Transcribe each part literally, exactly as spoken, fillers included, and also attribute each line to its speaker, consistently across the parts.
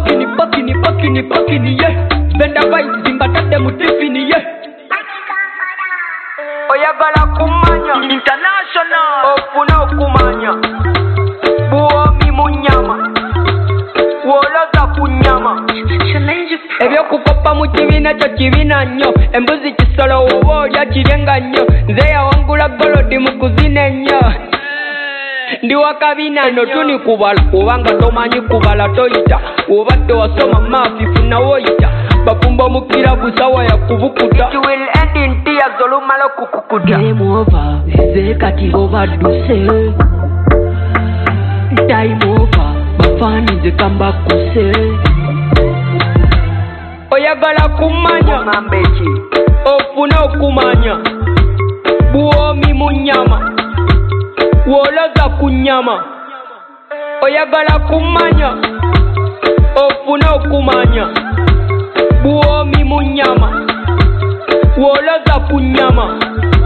Speaker 1: pakini pakini pakini pakini yeah. Benda vibes imbatade mu Tiffany yeah. Oyagala kumanya international ofuna okumanya buomi munyama woloza kunyama ebyokukopa mu kibiina kyo kibiina nnyo embuzi kisolo oba olya kiryenga nnyo nze yawangula golodi mu kuzina ennyo ndi wakabiina nno tuni kubala obanga tomanyi kubala toyita obadde wasoma maafifu nawe oyita bafumba mu kirabu sawa ya kubukuta it will end in tears olumala okukukuta game over nze kati obadduse time over bafani nze kambakuse oyagala kumanya ngamba eki ofuna okumanya buomi mu nnyama woloza ku nnyama oyagala kumanya ofuna okumanya buomi mu nnyama woloza ku nnyama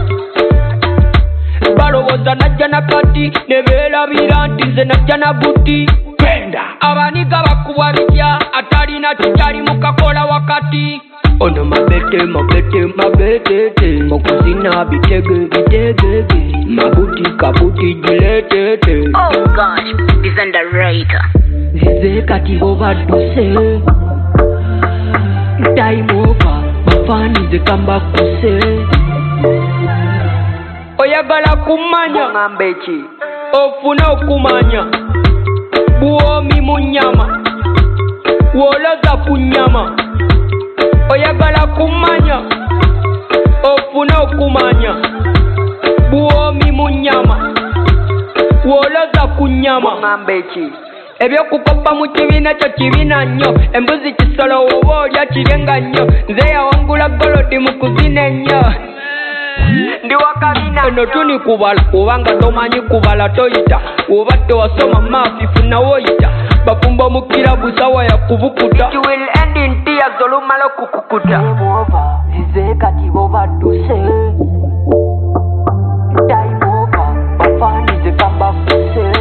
Speaker 1: balowooza najja nakati ne beerabira nti nze najja na buti abaniga bakubwa bitya atalina kikyali mu kakola wakati ono mabete mabete mabetete okuzina bitege bitegege mabuti kabuti jiletete
Speaker 2: oh gosh this underrated
Speaker 1: zize kati obadduse time over bafani ze kambakuse oyagala kumanya ngamba eki ofuna okumanya buomi mu nnyama woloza ku nnyama oyagala kumanya ofuna okumanya buomi mu nnyama woloza ku nnyama ngamba eki ebyokukopa mu kibiina kyo kibiina nnyo embuzi kisolo oba olya kiryenga nnyo nze yawangula golodi mu kuzina ennyo ndi wakabiina nno tuni kubala obanga tomanyi kubala toyita obadde wasoma maafifu nawe oyita bafumba mu kirabu sawa ya kubukuta it will end in tears olumala okukukuta zize kati obadduse time over bafani ze kambakuse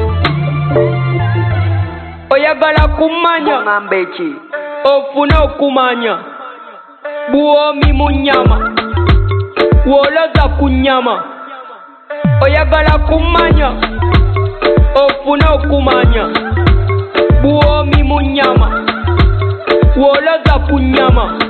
Speaker 1: oyagala kumanya ngamba eki ofuna okumanya buomi mu nnyama woloza ku nnyama oyagala kumanya ofuna okumanya buomi mu nnyama woloza ku nnyama